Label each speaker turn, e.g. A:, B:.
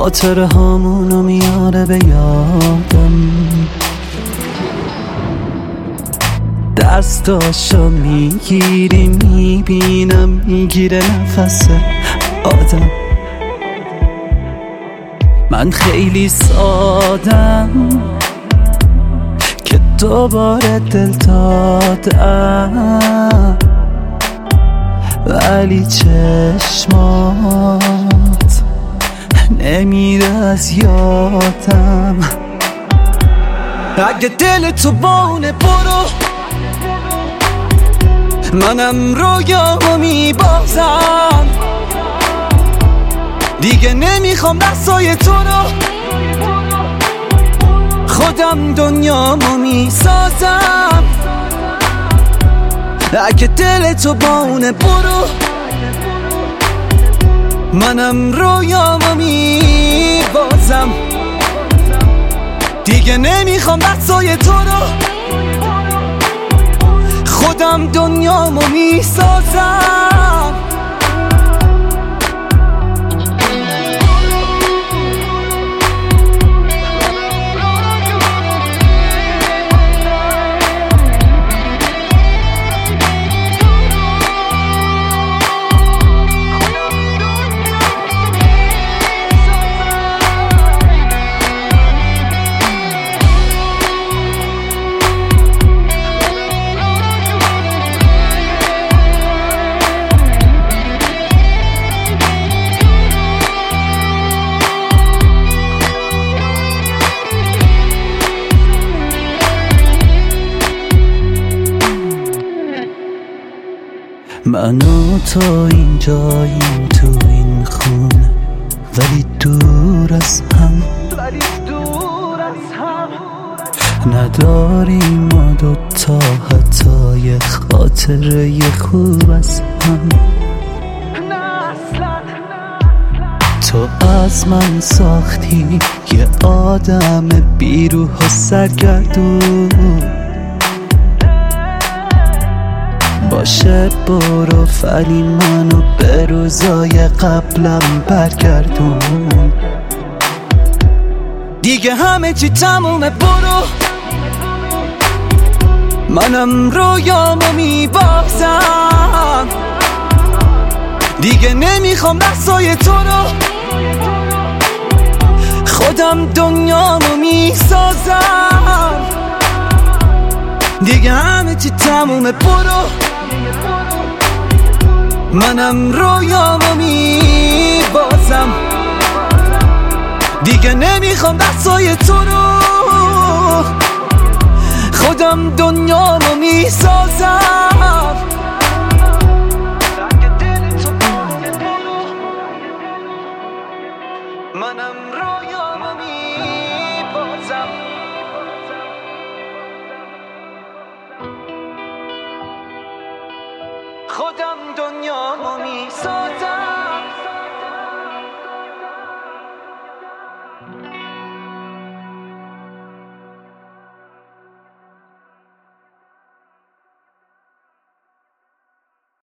A: خاطر هامونو میاره به یادم، دستاشو میگیری میبینم میگیره نفس آدم. من خیلی سادم که دوباره دل دادم، ولی چشمات نمیره از یادم. اگه دل تو بونه برو، منم رویامو میبازم، دیگه نمیخوام دستای تو رو، خودم دنیامو میسازم. اگه دل تو بونه برو، منم رویامو میبازم، دیگه نمیخوام دستای تو رو، خودم دنیامو میسازم. من و تو اینجاییم تو این خونه، ولی دور از هم، نداریم ما دوتا حتی یه خاطره خوب از هم. تو از من ساختی یه آدم بیروح و سرگردون، باشه برو ولی منو به روزای قبلم برگردون. دیگه همه چی تمومه برو، منم رویامو میبازم، دیگه نمیخوام دستای تو رو، خودم دنیامو میسازم. دیگه همه چی تمومه برو، منم رویامو میبازم، دیگه نمیخوام دستای تو رو، خودم دنیامو میسازم. منم رویامو میبازم، خودم دنیامو میسازم.